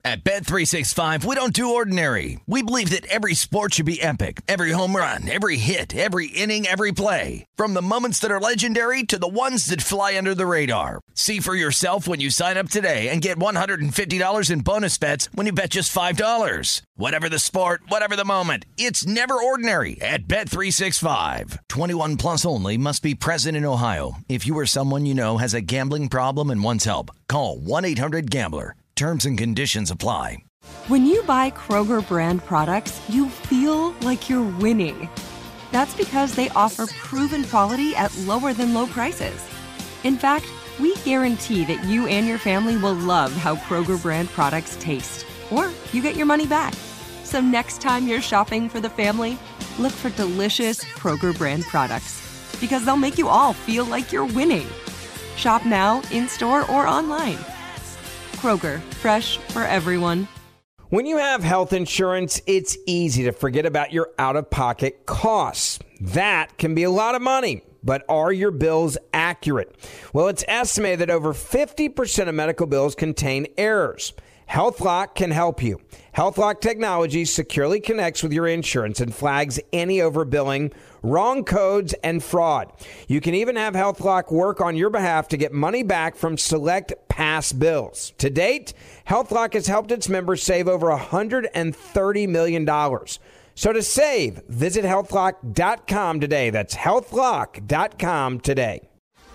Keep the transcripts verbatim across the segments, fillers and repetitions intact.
At Bet three sixty-five, we don't do ordinary. We believe that every sport should be epic. Every home run, every hit, every inning, every play. From the moments that are legendary to the ones that fly under the radar. See for yourself when you sign up today and get one hundred fifty dollars in bonus bets when you bet just five dollars. Whatever the sport, whatever the moment, it's never ordinary at Bet three sixty-five. twenty-one plus only. Must be present in Ohio. If you or someone you know has a gambling problem and wants help, call one eight hundred gambler. Terms and conditions apply. When you buy Kroger brand products, you feel like you're winning. That's because they offer proven quality at lower than low prices. In fact, we guarantee that you and your family will love how Kroger brand products taste, or you get your money back. So next time you're shopping for the family, look for delicious Kroger brand products, because they'll make you all feel like you're winning. Shop now, in-store, or online. Kroger, fresh for everyone. When you have health insurance, it's easy to forget about your out-of-pocket costs. That can be a lot of money, but are your bills accurate? Well, it's estimated that over fifty percent of medical bills contain errors. HealthLock can help you. HealthLock technology securely connects with your insurance and flags any overbilling, wrong codes, and fraud. You can even have HealthLock work on your behalf to get money back from select past bills. To date, HealthLock has helped its members save over one hundred thirty million dollars. So to save, visit health lock dot com today. That's health lock dot com today.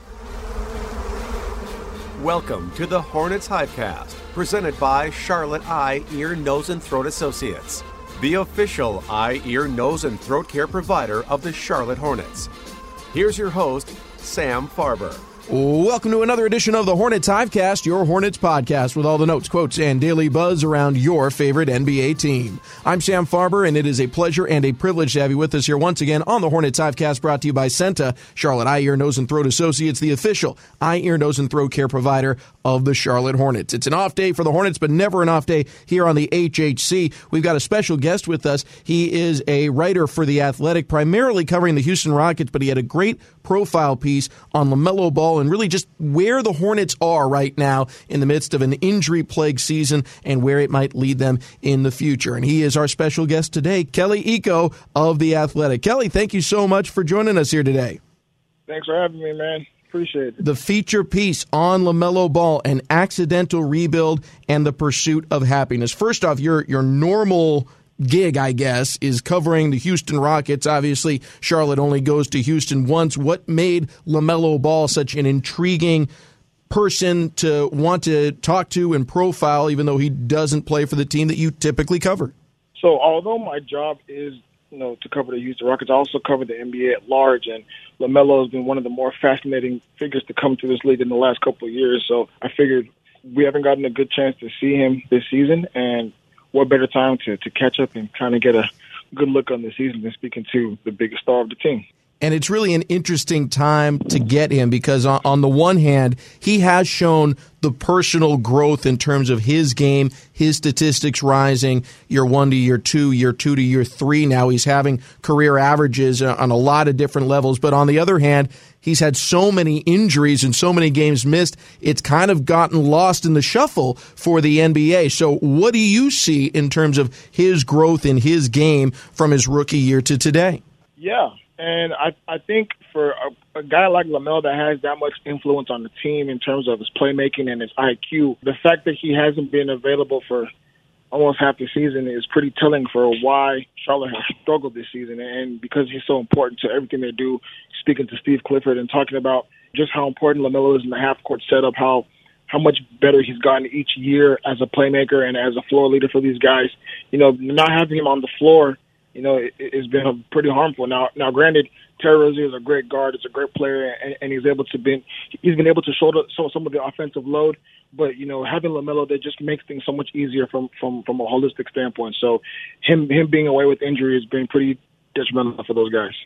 Welcome to the Hornets Hivecast, presented by Charlotte Eye, Ear, Nose, and Throat Associates, the official eye, ear, nose, and throat care provider of the Charlotte Hornets. Here's your host, Sam Farber. Welcome to another edition of the Hornets Hivecast, your Hornets podcast with all the notes, quotes, and daily buzz around your favorite N B A team. I'm Sam Farber, and it is a pleasure and a privilege to have you with us here once again on the Hornets Hivecast, brought to you by Senta, Charlotte Eye, Ear, Nose, and Throat Associates, the official eye, ear, nose, and throat care provider of the Charlotte Hornets. It's an off day for the Hornets, but never an off day here on the H H C. We've got a special guest with us. He is a writer for The Athletic, primarily covering the Houston Rockets, but he had a great profile piece on LaMelo Ball and really just where the Hornets are right now in the midst of an injury-plagued season and where it might lead them in the future. And he is our special guest today, Kelly Iko of The Athletic. Kelly, thank you so much for joining us here today. Thanks for having me, man. Appreciate it. The feature piece on LaMelo Ball, an accidental rebuild and the pursuit of happiness. First off, your your normal gig, I guess, is covering the Houston Rockets. Obviously, Charlotte only goes to Houston once. What made LaMelo Ball such an intriguing person to want to talk to and profile, even though he doesn't play for the team that you typically cover? So although my job is, you know, to cover the Houston Rockets, I also cover the N B A at large, and LaMelo has been one of the more fascinating figures to come to this league in the last couple of years. So I figured we haven't gotten a good chance to see him this season, and what better time to, to catch up and kind of get a good look on the season than speaking to the biggest star of the team. And it's really an interesting time to get him because on, on the one hand, he has shown the personal growth in terms of his game, his statistics rising year one to year two, year two to year three. Now he's having career averages on a lot of different levels. But on the other hand, he's had so many injuries and so many games missed, it's kind of gotten lost in the shuffle for the N B A. So what do you see in terms of his growth in his game from his rookie year to today? Yeah. And I, I think for a, a guy like LaMelo that has that much influence on the team in terms of his playmaking and his I Q, the fact that he hasn't been available for almost half the season is pretty telling for why Charlotte has struggled this season. And because he's so important to everything they do, speaking to Steve Clifford and talking about just how important LaMelo is in the half-court setup, how how much better he's gotten each year as a playmaker and as a floor leader for these guys. You know, not having him on the floor, you know, it, it's been pretty harmful. Now, now, granted, Terry Rozier is a great guard, is a great player, and, and he's able to been he's been able to shoulder some some of the offensive load. But you know, having LaMelo, that just makes things so much easier from from from a holistic standpoint. So, him him being away with injury has been pretty detrimental for those guys.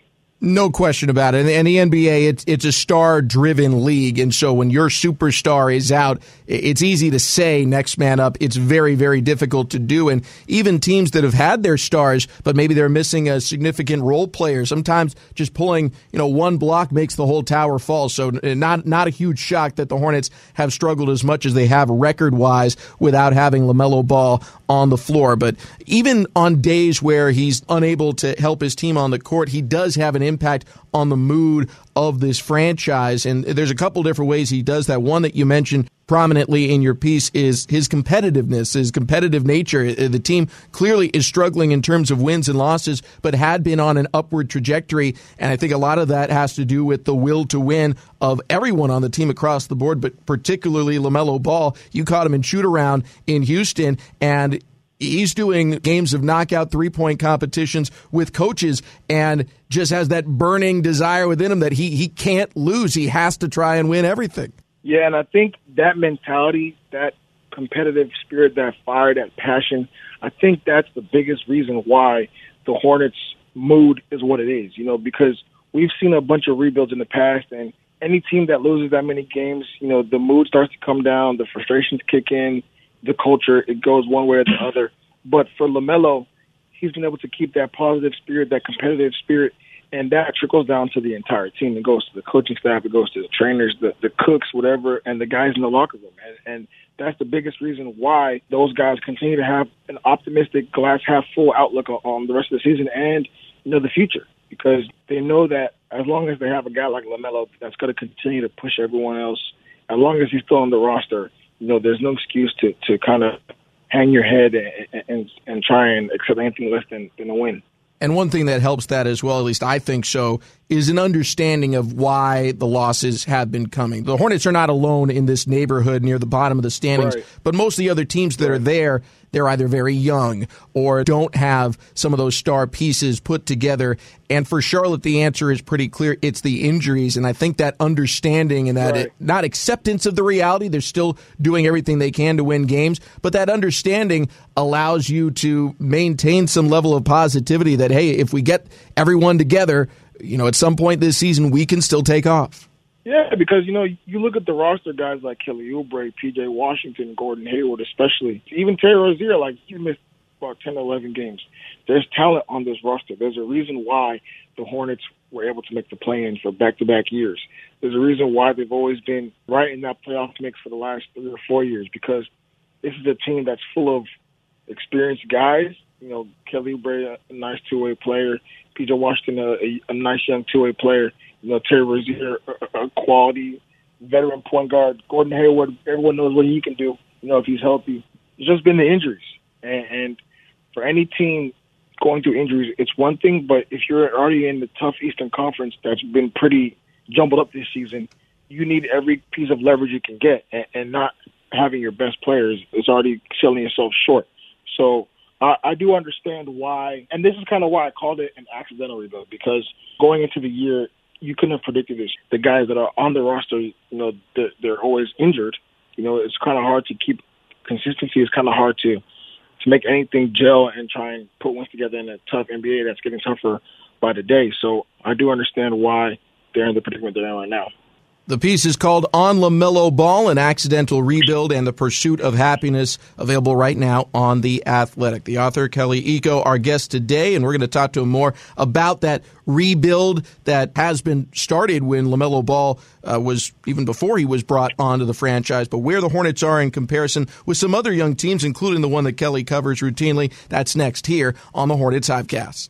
No question about it. And the N B A, it's, it's a star-driven league. And so when your superstar is out, it's easy to say next man up. It's very, very difficult to do. And even teams that have had their stars, but maybe they're missing a significant role player, sometimes just pulling, you know, one block makes the whole tower fall. So not, not a huge shock that the Hornets have struggled as much as they have record-wise without having LaMelo Ball on the floor. But even on days where he's unable to help his team on the court, he does have an impact on the mood of this franchise. And there's a couple different ways he does that. One that you mentioned prominently in your piece is his competitiveness, his competitive nature. The team clearly is struggling in terms of wins and losses, but had been on an upward trajectory. And I think a lot of that has to do with the will to win of everyone on the team across the board, but particularly LaMelo Ball. You caught him in shoot around in Houston, and he's doing games of knockout three-point competitions with coaches and just has that burning desire within him that he, he can't lose. He has to try and win everything. Yeah, and I think that mentality, that competitive spirit, that fire, that passion, I think that's the biggest reason why the Hornets' mood is what it is, you know, because we've seen a bunch of rebuilds in the past, and any team that loses that many games, you know, the mood starts to come down, the frustrations kick in, the culture, it goes one way or the other. But for LaMelo, he's been able to keep that positive spirit, that competitive spirit, and that trickles down to the entire team. It goes to the coaching staff, it goes to the trainers, the, the cooks, whatever, and the guys in the locker room. And, and that's the biggest reason why those guys continue to have an optimistic, glass-half-full outlook on, on the rest of the season and, you know, the future, because they know that as long as they have a guy like LaMelo that's going to continue to push everyone else, as long as he's still on the roster, you know, there's no excuse to, to kind of hang your head and, and and try and accept anything less than, than a win. And one thing that helps that as well, at least I think so, is an understanding of why the losses have been coming. The Hornets are not alone in this neighborhood near the bottom of the standings, right. But most of the other teams that right. are there, they're either very young or don't have some of those star pieces put together. And for Charlotte, the answer is pretty clear. It's the injuries. And I think that understanding and that right. it, not acceptance of the reality, they're still doing everything they can to win games, but that understanding allows you to maintain some level of positivity that, hey, if we get everyone together, you know, at some point this season, we can still take off. Yeah, because, you know, you look at the roster guys like Kelly Oubre, P J Washington, Gordon Hayward especially, even Terry Rozier, like, he missed about ten or eleven games. There's talent on this roster. There's a reason why the Hornets were able to make the play-in for back-to-back years. There's a reason why they've always been right in that playoff mix for the last three or four years, because this is a team that's full of experienced guys. You know, Kelly Oubre, a nice two-way player. P J Washington, a, a, a nice young two-way player. You know, Terry Rozier, a, a quality veteran point guard. Gordon Hayward, everyone knows what he can do, you know, if he's healthy. It's just been the injuries. And, and for any team going through injuries, it's one thing, but if you're already in the tough Eastern Conference that's been pretty jumbled up this season, you need every piece of leverage you can get, and, and not having your best players is already selling yourself short. So I, I do understand why, and this is kind of why I called it an accidental rebuild, because going into the year, you couldn't have predicted this. The guys that are on the roster, you know, they're, they're always injured. You know, it's kind of hard to keep consistency. It's kind of hard to to make anything gel and try and put wins together in a tough N B A that's getting tougher by the day. So I do understand why they're in the predicament they're in right now. The piece is called On LaMelo Ball, An Accidental Rebuild and the Pursuit of Happiness, available right now on The Athletic. The author, Kelly Iko, our guest today, and we're going to talk to him more about that rebuild that has been started when LaMelo Ball uh, was, even before he was brought onto the franchise, but where the Hornets are in comparison with some other young teams, including the one that Kelly covers routinely. That's next here on the Hornets Hivecast.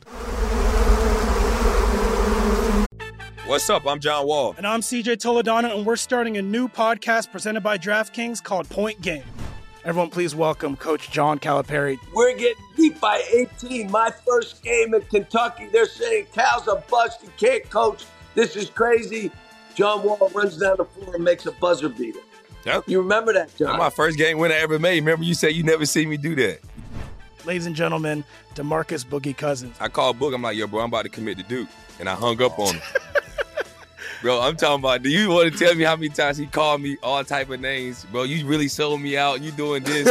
What's up? I'm John Wall. And I'm C J Toledano, and we're starting a new podcast presented by DraftKings called Point Game. Everyone, please welcome Coach John Calipari. We're getting beat by eighteen. My first game in Kentucky, they're saying Cal's a bust. He can't coach. This is crazy. John Wall runs down the floor and makes a buzzer beater. Yep. You remember that, John? That's my first game winner I ever made. Remember you said you never see me do that. Ladies and gentlemen, DeMarcus Boogie Cousins. I called Boog. I'm like, yo, bro, I'm about to commit to Duke. And I hung up on him. Bro, I'm talking about, do you want to tell me how many times he called me all type of names? Bro, you really sold me out. You doing this.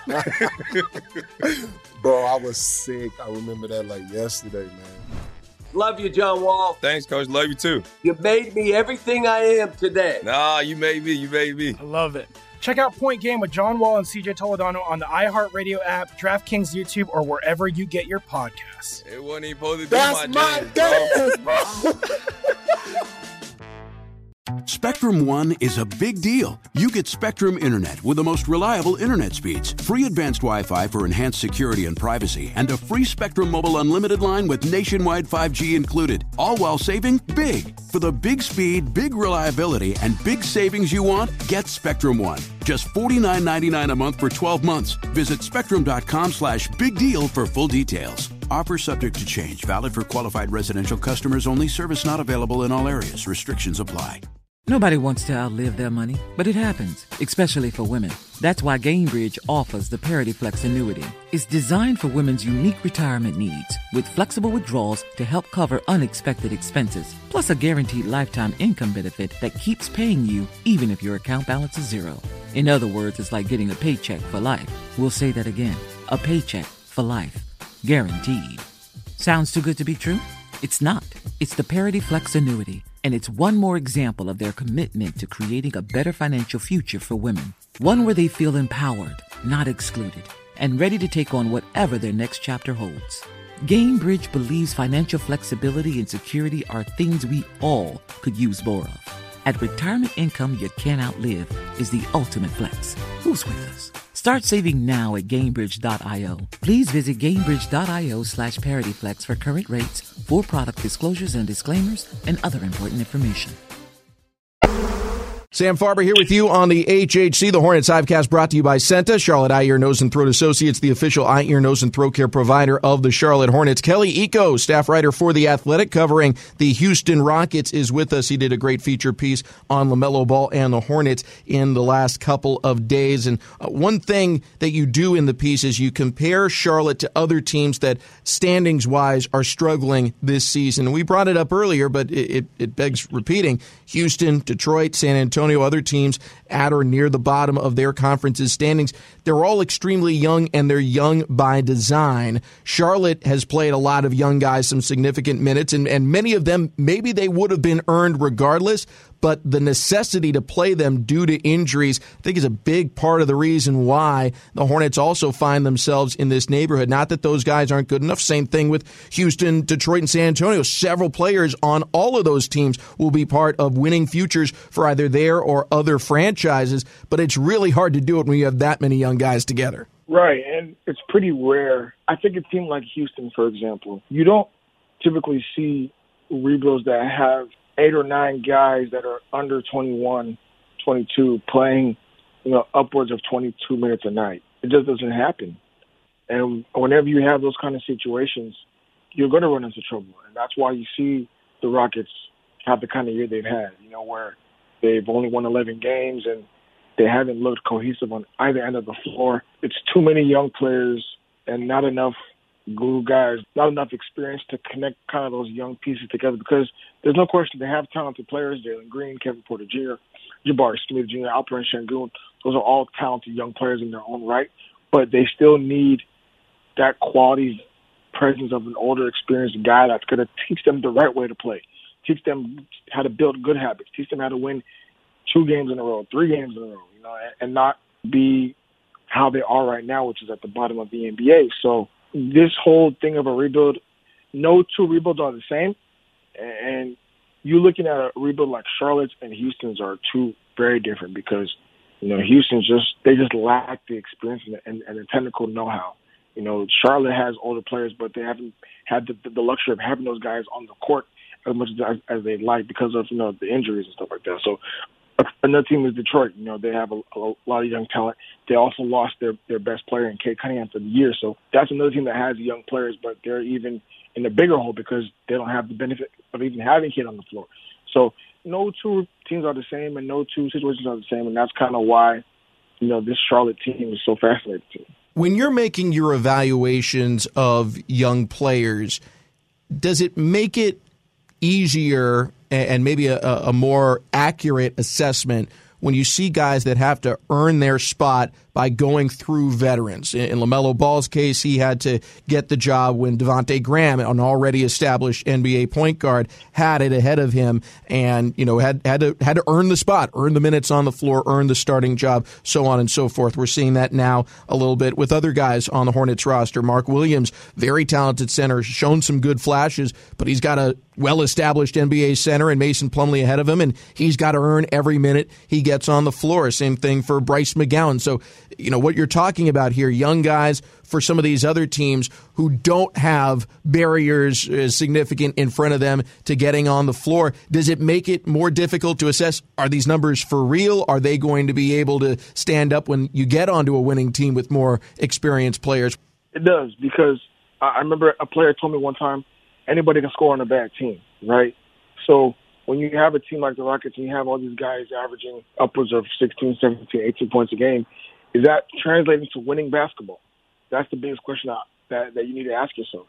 Bro, I was sick. I remember that like yesterday, man. Love you, John Wall. Thanks, Coach. Love you, too. You made me everything I am today. Nah, you made me. You made me. I love it. Check out Point Game with John Wall and C J Toledano on the iHeartRadio app, DraftKings YouTube, or wherever you get your podcasts. It wasn't even supposed to be That's my my game, bro. Spectrum One is a big deal. You get Spectrum Internet with the most reliable internet speeds, free advanced Wi-Fi for enhanced security and privacy, and a free Spectrum Mobile Unlimited line with nationwide five G included, all while saving big. For the big speed, big reliability, and big savings you want, get Spectrum One. Just forty-nine ninety-nine a month for twelve months. Visit spectrum.com slash big deal for full details. Offer subject to change. Valid for qualified residential customers only. Service not available in all areas. Restrictions apply. Nobody wants to outlive their money, but it happens, especially for women. That's why Gainbridge offers the Parity Flex annuity. It's designed for women's unique retirement needs, with flexible withdrawals to help cover unexpected expenses, plus a guaranteed lifetime income benefit that keeps paying you even if your account balance is zero. In other words, it's like getting a paycheck for life. We'll say that again. A paycheck for life. Guaranteed. Sounds too good to be true? It's not. It's the Parity Flex annuity, and it's one more example of their commitment to creating a better financial future for women. One where they feel empowered, not excluded, and ready to take on whatever their next chapter holds. Gainbridge believes financial flexibility and security are things we all could use more of. At retirement income you can't outlive is the ultimate flex. Who's with us? Start saving now at Gainbridge dot io. Please visit Gainbridge dot io slash ParityFlex for current rates, for product disclosures and disclaimers, and other important information. Sam Farber here with you on the H H C, the Hornets Hivecast, brought to you by Senta, Charlotte Eye, Ear, Nose, and Throat Associates, the official eye, ear, nose, and throat care provider of the Charlotte Hornets. Kelly Iko, staff writer for The Athletic, covering the Houston Rockets, is with us. He did a great feature piece on LaMelo Ball and the Hornets in the last couple of days. And uh, one thing that you do in the piece is you compare Charlotte to other teams that, standings-wise, are struggling this season. We brought it up earlier, but it, it, it begs repeating. Houston, Detroit, San Antonio, other teams at or near the bottom of their conference's standings. They're all extremely young, and they're young by design. Charlotte has played a lot of young guys some significant minutes, and, and many of them, maybe they would have been earned regardless, but the necessity to play them due to injuries, I think, is a big part of the reason why the Hornets also find themselves in this neighborhood. Not that those guys aren't good enough. Same thing with Houston, Detroit, and San Antonio. Several players on all of those teams will be part of winning futures for either their or other franchises, but it's really hard to do it when you have that many young guys together. Right, and it's pretty rare. I think a team like Houston, for example, you don't typically see rebuilds that have eight or nine guys that are under twenty-one, twenty-two playing, you know, upwards of twenty-two minutes a night. It just doesn't happen. And whenever you have those kind of situations, you're going to run into trouble. And that's why you see the Rockets have the kind of year they've had, you know, where they've only won eleven games and they haven't looked cohesive on either end of the floor. It's too many young players and not enough glue guys, not enough experience to connect kind of those young pieces together, because there's no question they have talented players. Jalen Green, Kevin Porter Junior, Jabari Smith Junior, Alperen Sengun. Those are all talented young players in their own right, but they still need that quality presence of an older, experienced guy that's going to teach them the right way to play, teach them how to build good habits, teach them how to win two games in a row, three games in a row, you know, and not be how they are right now, which is at the bottom of the N B A. So this whole thing of a rebuild, no two rebuilds are the same. And you looking at a rebuild like Charlotte's and Houston's are two very different, because, you know, Houston's just, they just lack the experience and, and, and the technical know-how. You know, Charlotte has older players, but they haven't had the, the luxury of having those guys on the court as much as, as they'd like because of, you know, the injuries and stuff like that. So another team is Detroit. You know, they have a, a lot of young talent. They also lost their, their best player in Cade Cunningham for the year. So that's another team that has young players, but they're even in a bigger hole because they don't have the benefit of even having Cade on the floor. So no two teams are the same and no two situations are the same, and that's kind of why, you know, this Charlotte team is so fascinating to me. When you're making your evaluations of young players, does it make it easier and maybe a, a more accurate assessment when you see guys that have to earn their spot by going through veterans. In LaMelo Ball's case, he had to get the job when Devontae Graham, an already established N B A point guard, had it ahead of him, and you know had had to had to earn the spot, earn the minutes on the floor, earn the starting job, so on and so forth. We're seeing that now a little bit with other guys on the Hornets roster. Mark Williams, very talented center, shown some good flashes, but he's got a well-established N B A center and Mason Plumlee ahead of him, and he's got to earn every minute he gets on the floor. Same thing for Bryce McGowan. So, you know, what you're talking about here, young guys for some of these other teams who don't have barriers uh, significant in front of them to getting on the floor, does it make it more difficult to assess, are these numbers for real? Are they going to be able to stand up when you get onto a winning team with more experienced players? It does, because I remember a player told me one time, anybody can score on a bad team, right? So when you have a team like the Rockets and you have all these guys averaging upwards of sixteen, seventeen, eighteen points a game, is that translating to winning basketball? That's the biggest question that, that you need to ask yourself.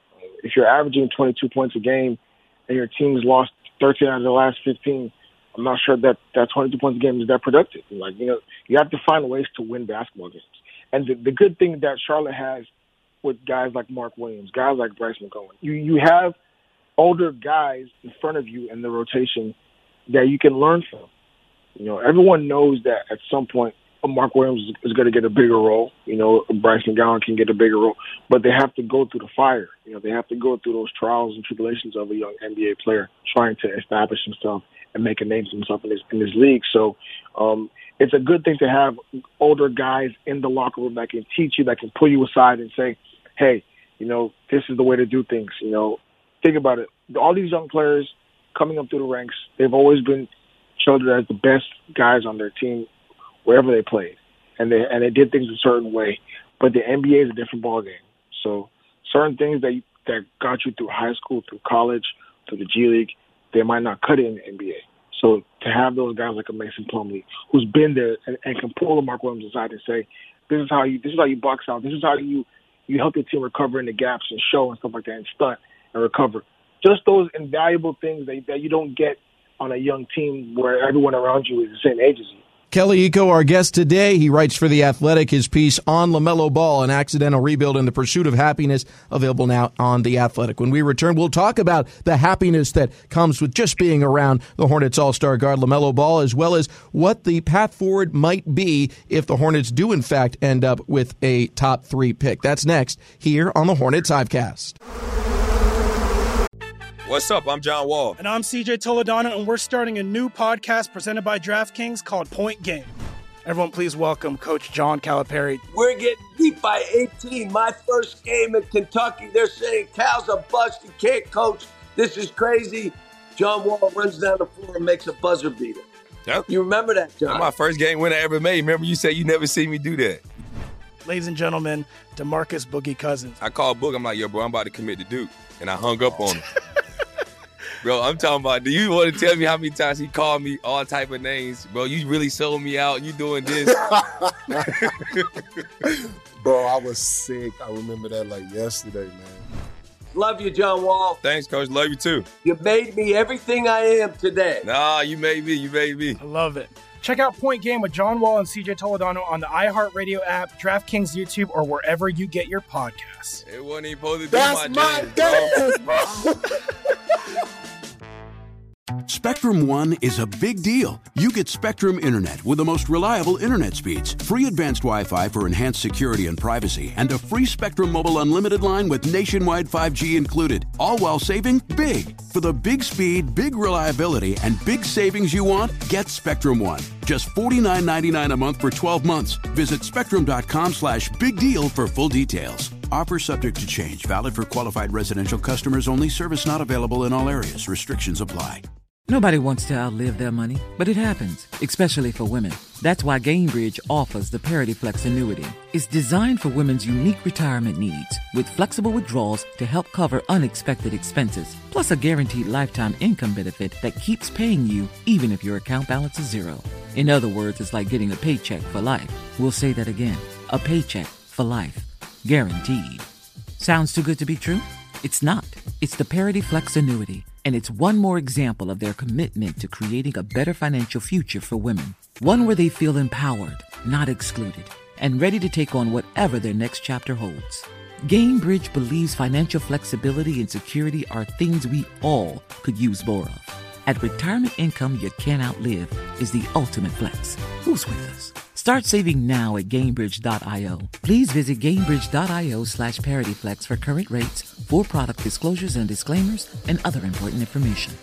If you're averaging twenty-two points a game and your team's lost thirteen out of the last fifteen, I'm not sure that that twenty-two points a game is that productive. Like, you know, you have to find ways to win basketball games. And the, the good thing that Charlotte has with guys like Mark Williams, guys like Bryce McGowan, you you have older guys in front of you in the rotation that you can learn from. You know, everyone knows that at some point Mark Williams is going to get a bigger role. You know, Bryce McGowan can get a bigger role, but they have to go through the fire. You know, they have to go through those trials and tribulations of a young N B A player trying to establish himself and make a name for himself in this in this league. So um, it's a good thing to have older guys in the locker room that can teach you, that can pull you aside and say, hey, you know, this is the way to do things. You know, think about it. All these young players coming up through the ranks, they've always been chosen as the best guys on their team wherever they played. And they and they did things a certain way. But the N B A is a different ballgame. So certain things that, that got you through high school, through college, through the G League, they might not cut it in the N B A. So to have those guys like a Mason Plumlee, who's been there and, and can pull a Mark Williams aside and say, this is how you this is how you box out, this is how you you help your team recover in the gaps and show and stuff like that and stunt and recover. Just those invaluable things that, that you don't get on a young team where everyone around you is the same age as you. Kelly Iko, our guest today, he writes for The Athletic. His piece on LaMelo Ball, An Accidental Rebuild in the Pursuit of Happiness, available now on The Athletic. When we return, we'll talk about the happiness that comes with just being around the Hornets All-Star guard LaMelo Ball, as well as what the path forward might be if the Hornets do, in fact, end up with a top three pick. That's next here on the Hornets Hivecast. What's up? I'm John Wall. And I'm C J Toledano, and we're starting a new podcast presented by DraftKings called Point Game. Everyone, please welcome Coach John Calipari. We're getting beat by eighteen. My first game in Kentucky, they're saying Cal's a bust. He can't coach. This is crazy. John Wall runs down the floor and makes a buzzer beater. Yep. You remember that, John? That's my first game win I ever made. Remember you said you never seen me do that. Ladies and gentlemen, DeMarcus Boogie Cousins. I called Boog. I'm like, yo, bro, I'm about to commit to Duke. And I hung up on him. Bro, I'm talking about, do you want to tell me how many times he called me all type of names? Bro, you really sold me out. You doing this. Bro, I was sick. I remember that like yesterday, man. Love you, John Wall. Thanks, Coach. Love you, too. You made me everything I am today. Nah, you made me. You made me. I love it. Check out Point Game with John Wall and C J Toledano on the iHeartRadio app, DraftKings YouTube, or wherever you get your podcasts. It wasn't even supposed to be That's my, my game, bro. Spectrum One is a big deal. You get Spectrum Internet with the most reliable internet speeds, free advanced Wi-Fi for enhanced security and privacy, and a free Spectrum Mobile Unlimited line with nationwide five G included, all while saving big. For the big speed, big reliability, and big savings you want, get Spectrum One. Just forty-nine ninety-nine a month for twelve months. Visit spectrum.com slash big deal for full details. Offer subject to change. Valid for qualified residential customers only. Service not available in all areas. Restrictions apply. Nobody wants to outlive their money, but it happens, especially for women. That's why Gainbridge offers the Parity Flex annuity. It's designed for women's unique retirement needs, with flexible withdrawals to help cover unexpected expenses, plus a guaranteed lifetime income benefit that keeps paying you even if your account balance is zero. In other words, it's like getting a paycheck for life. We'll say that again. A paycheck for life. Guaranteed. Sounds too good to be true? It's not. It's the Parity Flex annuity, and it's one more example of their commitment to creating a better financial future for women. One where they feel empowered, not excluded, and ready to take on whatever their next chapter holds. GameBridge believes financial flexibility and security are things we all could use more of. At retirement income you can't outlive is the ultimate flex. Who's with us? Start saving now at Gamebridge dot io. Please visit Gamebridge dot io slash ParityFlex for current rates, for product disclosures and disclaimers, and other important information.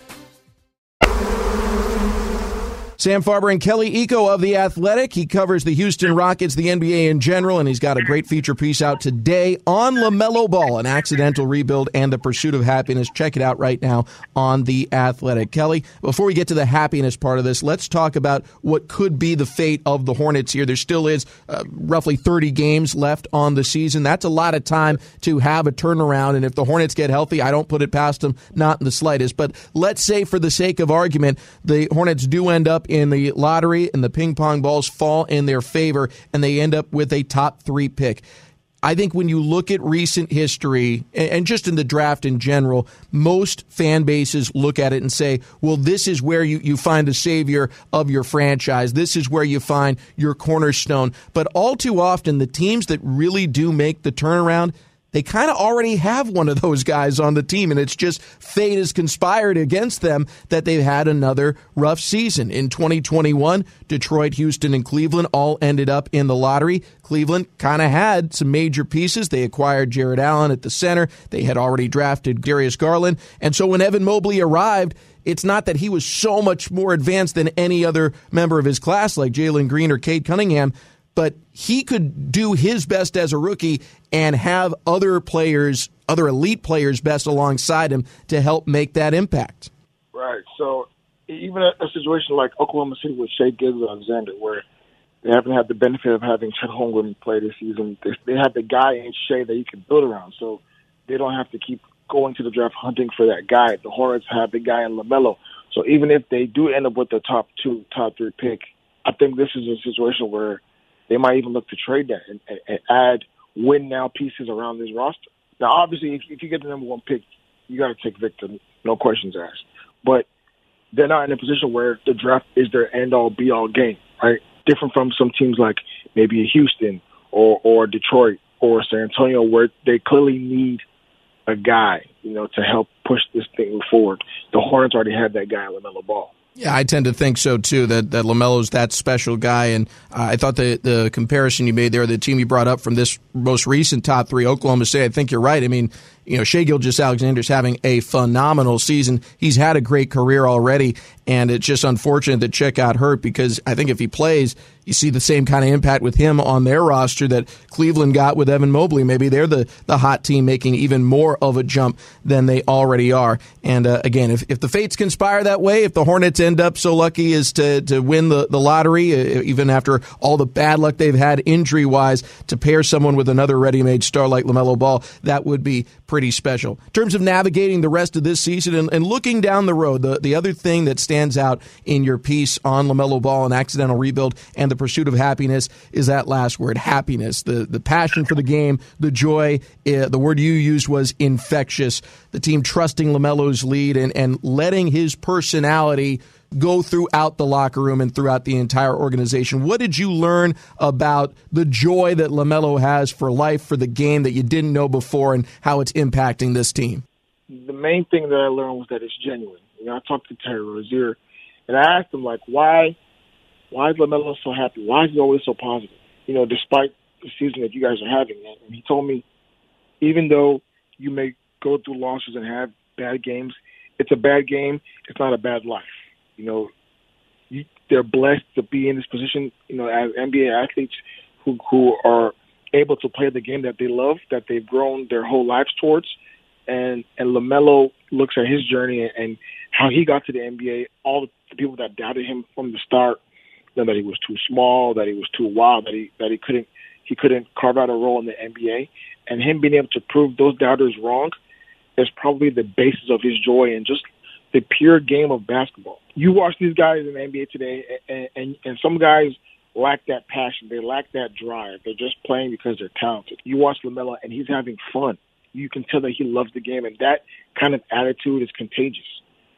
Sam Farber and Kelly Iko of The Athletic. He covers the Houston Rockets, the N B A in general, and he's got a great feature piece out today on LaMelo Ball, an accidental rebuild and the pursuit of happiness. Check it out right now on The Athletic. Kelly, before we get to the happiness part of this, let's talk about what could be the fate of the Hornets here. There still is uh, roughly thirty games left on the season. That's a lot of time to have a turnaround, and if the Hornets get healthy, I don't put it past them, not in the slightest. But let's say, for the sake of argument, the Hornets do end up in the lottery and the ping pong balls fall in their favor and they end up with a top three pick. I think when you look at recent history and just in the draft in general, most fan bases look at it and say, well, this is where you, you find the savior of your franchise. This is where you find your cornerstone. But all too often, the teams that really do make the turnaround, they kind of already have one of those guys on the team, and it's just fate has conspired against them that they've had another rough season. In twenty twenty-one, Detroit, Houston, and Cleveland all ended up in the lottery. Cleveland kind of had some major pieces. They acquired Jared Allen at the center. They had already drafted Darius Garland. And so when Evan Mobley arrived, it's not that he was so much more advanced than any other member of his class like Jalen Green or Cade Cunningham, but he could do his best as a rookie and have other players, other elite players best alongside him to help make that impact. Right. So even a, a situation like Oklahoma City with Shai Gilgeous-Alexander, where they haven't had the benefit of having Chet Holmgren play this season, they, they have the guy in Shai that you can build around. So they don't have to keep going to the draft hunting for that guy. The Hornets have the guy in LaMelo. So even if they do end up with the top two, top three pick, I think this is a situation where they might even look to trade that and, and, and add win-now pieces around this roster. Now, obviously, if, if you get the number one pick, you got to take Victor, no questions asked. But they're not in a position where the draft is their end-all, be-all game, right? Different from some teams like maybe Houston or, or Detroit or San Antonio, where they clearly need a guy, you know, to help push this thing forward. The Hornets already had that guy, LaMelo Ball. Yeah, I tend to think so, too, that, that LaMelo's that special guy. And uh, I thought the, the comparison you made there, the team you brought up from this most recent top three, Oklahoma City, I think you're right. I mean, you know, Shai Gilgeous-Alexander's having a phenomenal season. He's had a great career already, and it's just unfortunate that Chet got hurt because I think if he plays, you see the same kind of impact with him on their roster that Cleveland got with Evan Mobley. Maybe they're the, the hot team making even more of a jump than they already are. And uh, again, if, if the fates conspire that way, if the Hornets end up so lucky as to, to win the, the lottery, uh, even after all the bad luck they've had injury-wise, to pair someone with another ready-made star like LaMelo Ball, that would be pretty special. In terms of navigating the rest of this season and, and looking down the road, the, the other thing that stands out in your piece on LaMelo Ball and accidental rebuild and the pursuit of happiness is that last word, happiness. The the passion for the game, the joy, uh, the word you used was infectious. The team trusting LaMelo's lead and, and letting his personality go throughout the locker room and throughout the entire organization. What did you learn about the joy that LaMelo has for life, for the game that you didn't know before, and how it's impacting this team? The main thing that I learned was that it's genuine. You know, I talked to Terry Rozier, and I asked him, like, why why is LaMelo so happy? Why is he always so positive? You know, despite the season that you guys are having. And he told me, even though you may go through losses and have bad games, it's a bad game. It's not a bad life. You know, you, they're blessed to be in this position, you know, as N B A athletes who who are able to play the game that they love, that they've grown their whole lives towards. And and LaMelo looks at his journey and, and how he got to the N B A, all the people that doubted him from the start, you know, that he was too small, that he was too wild, that he that he couldn't he couldn't carve out a role in the N B A. And him being able to prove those doubters wrong is probably the basis of his joy and just the pure game of basketball. You watch these guys in the N B A today, and, and, and some guys lack that passion. They lack that drive. They're just playing because they're talented. You watch LaMelo, and he's having fun. You can tell that he loves the game, and that kind of attitude is contagious.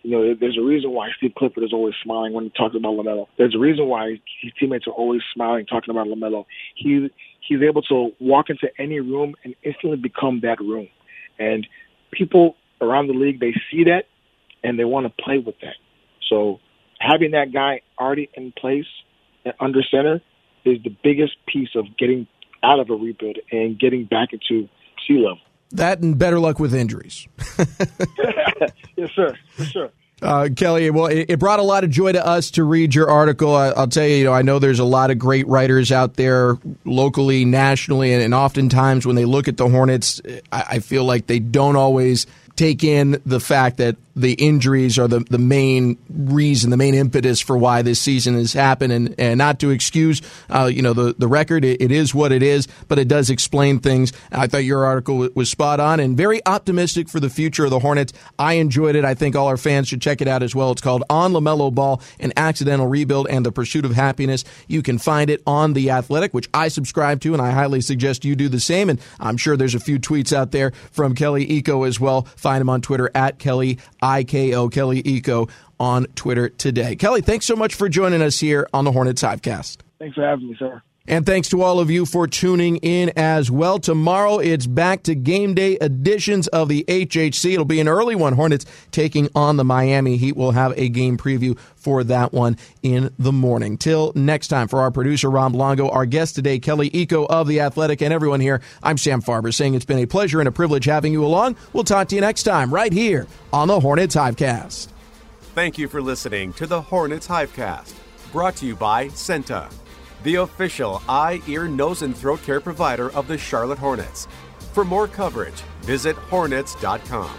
You know, there's a reason why Steve Clifford is always smiling when he talks about LaMelo. There's a reason why his teammates are always smiling talking about LaMelo. He he's able to walk into any room and instantly become that room. And people around the league, they see that and they want to play with that. So having that guy already in place under center is the biggest piece of getting out of a rebuild and getting back into sea level. That and better luck with injuries. Yes, sir. Yes, sir. Uh, Kelly, well, it, it brought a lot of joy to us to read your article. I, I'll tell you, you know, I know there's a lot of great writers out there locally, nationally, and, and oftentimes when they look at the Hornets, I, I feel like they don't always take in the fact that the injuries are the, the main reason, the main impetus for why this season has happened. And, and not to excuse, uh, you know, the, the record, it, it is what it is, but it does explain things. I thought your article was spot on and very optimistic for the future of the Hornets. I enjoyed it. I think all our fans should check it out as well. It's called On LaMelo Ball, An Accidental Rebuild and the Pursuit of Happiness. You can find it on The Athletic, which I subscribe to, and I highly suggest you do the same. And I'm sure there's a few tweets out there from Kelly Iko as well. Find him on Twitter at Kelly I K O, Kelly Iko on Twitter today. Kelly, thanks so much for joining us here on the Hornets Hivecast. Thanks for having me, sir. And thanks to all of you for tuning in as well. Tomorrow, it's back to game day editions of the H H C. It'll be an early one. Hornets taking on the Miami Heat. We'll have a game preview for that one in the morning. Till next time, for our producer, Ron Blanco, our guest today, Kelly Iko of The Athletic, and everyone here, I'm Sam Farber saying it's been a pleasure and a privilege having you along. We'll talk to you next time right here on the Hornets Hivecast. Thank you for listening to the Hornets Hivecast, brought to you by Senta, the official eye, ear, nose, and throat care provider of the Charlotte Hornets. For more coverage, visit hornets dot com.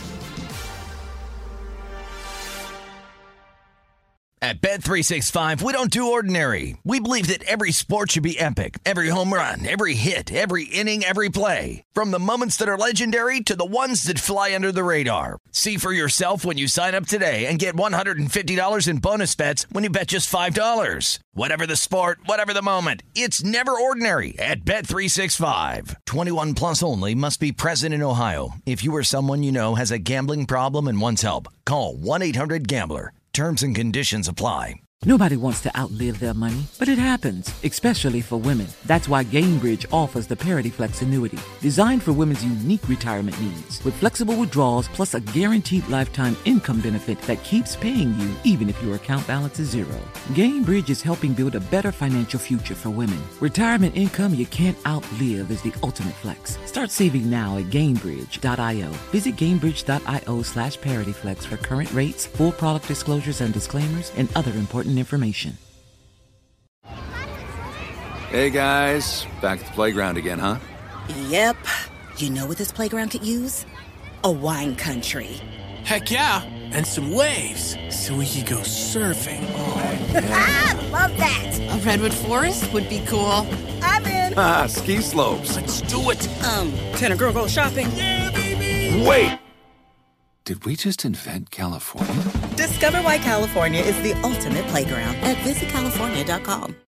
At Bet three sixty-five, we don't do ordinary. We believe that every sport should be epic. Every home run, every hit, every inning, every play. From the moments that are legendary to the ones that fly under the radar. See for yourself when you sign up today and get one hundred fifty dollars in bonus bets when you bet just five dollars. Whatever the sport, whatever the moment, it's never ordinary at Bet three sixty-five. twenty-one plus only. Must be present in Ohio. If you or someone you know has a gambling problem and wants help, call one eight hundred gambler. Terms and conditions apply. Nobody wants to outlive their money, but it happens, especially for women. That's why Gainbridge offers the Parity Flex annuity, designed for women's unique retirement needs. With flexible withdrawals plus a guaranteed lifetime income benefit that keeps paying you even if your account balance is zero. Gainbridge is helping build a better financial future for women. Retirement income you can't outlive is the ultimate flex. Start saving now at Gainbridge dot io. Visit Gainbridge dot io slash ParityFlex for current rates, full product disclosures and disclaimers, and other important information. Hey guys, back at the playground again, huh? Yep. You know what this playground could use? A wine country. Heck yeah, and some waves so we could go surfing. Oh, yeah. Love that. A redwood forest would be cool. I'm in. Ah, ski slopes. Let's do it. Um, can a girl go shopping? Yeah, baby. Wait. Did we just invent California? Discover why California is the ultimate playground at visit california dot com.